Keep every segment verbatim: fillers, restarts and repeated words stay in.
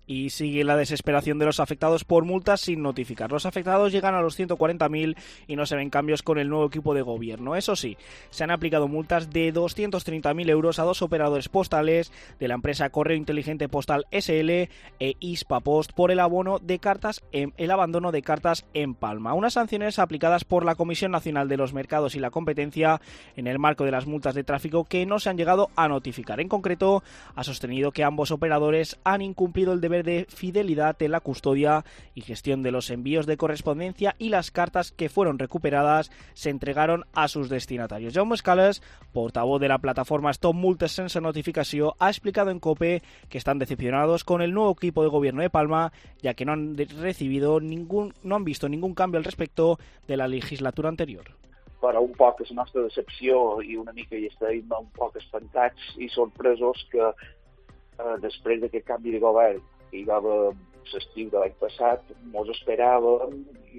Y sigue la desesperación de los afectados por multas sin notificar. Los afectados llegan a los ciento cuarenta mil y no se ven cambios con el nuevo equipo de gobierno. Eso sí, se han aplicado multas de doscientos treinta mil euros a dos operadores postales de la empresa Correo Inteligente Postal S L e Hispapost por el abono de cartas en, el abandono de cartas en Palma. Unas sanciones aplicadas por la Comisión Nacional de los Mercados y la Competencia en el marco de las multas de tráfico que no se han llegado a notificar. En concreto, ha sostenido que ambos operadores han incumplido el deber de fidelidad en la custodia y gestión de los envíos de correspondencia y las cartas que fueron recuperadas se entregaron a sus destinatarios. Jaume Escales, portavoz de la plataforma Stop Multes Sense Notificació, ha explicado en COPE que están decepcionados con el nuevo equipo de gobierno de Palma, ya que no han recibido ningún, no han visto ningún cambio al respecto de la legislatura anterior. Però un poc és la nostra decepció i una mica hi estem un poc espantats i sorpresos que eh, després d'aquest canvi de govern que hi va haver l'estiu de l'any passat, mos esperàvem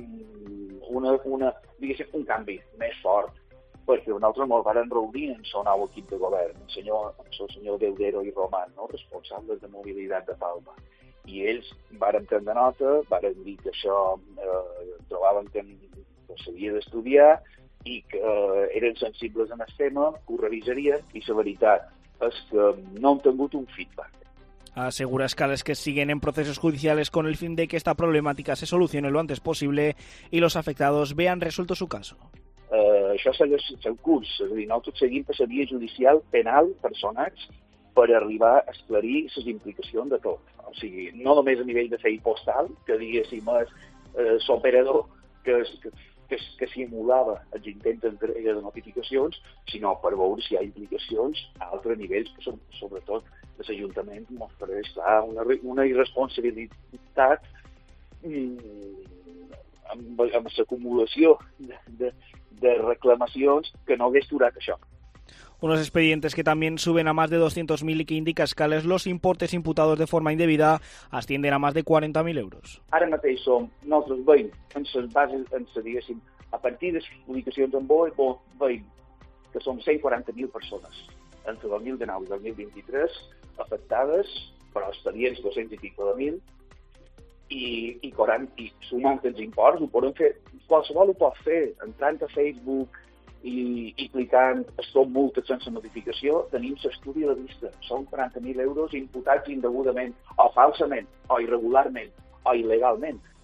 una, una, diguéssim, un canvi més fort, perquè nosaltres ens vam reunir en el nou equip de govern, el senyor, el senyor Deudero i Roman, no? Responsables de mobilitat de Palma. I ells varen prendre nota, varen dir que això eh, trobaven que, que s'havia d'estudiar i que eh, eren sensibles en el tema, que ho revisarien, i la veritat és que no han tingut un feedback. Asegura Escales que siguen en procesos judiciales con el fin de que esta problemática se solucione lo antes posible y los afectados vean resuelto su caso. Uh, això segueix el seu curs, és a dir, nosaltres seguim per la via judicial penal personats per arribar a esclarir les implicacions de tot. O sigui, no només a nivell de fei postal, que diguéssim és eh, l'operador que, que, que, que simulava els intents d'entrega de notificacions, sinó per veure si hi ha implicacions a altres nivells, que són sobretot els ajuntaments mostrarés clar una, una irresponsabilitat mm, amb, amb l'acumulació de, de, de reclamacions que no hagués durat això. Unos expedientes que también suben a más de doscientos mil y que indica Escales los importes imputados de forma indebida ascienden a más de cuarenta mil euros. Ara mateix som, nosaltres veiem, en les bases, en les, diguéssim, a partir de les publicacions en B O E, veiem que som cent quaranta mil persones entre dos mil dinou i dos mil vint-i-tres afectades per expedients dos-cents i pico de mil i, i, quaranta, i sumant els imports ho podem fer, qualsevol ho pot fer, entrant a Facebook i, i clicant Stop Multes sense notificació, tenim l'estudi a la vista. Són quaranta mil euros imputats indegudament, o falsament, o irregularment, o il·legalment.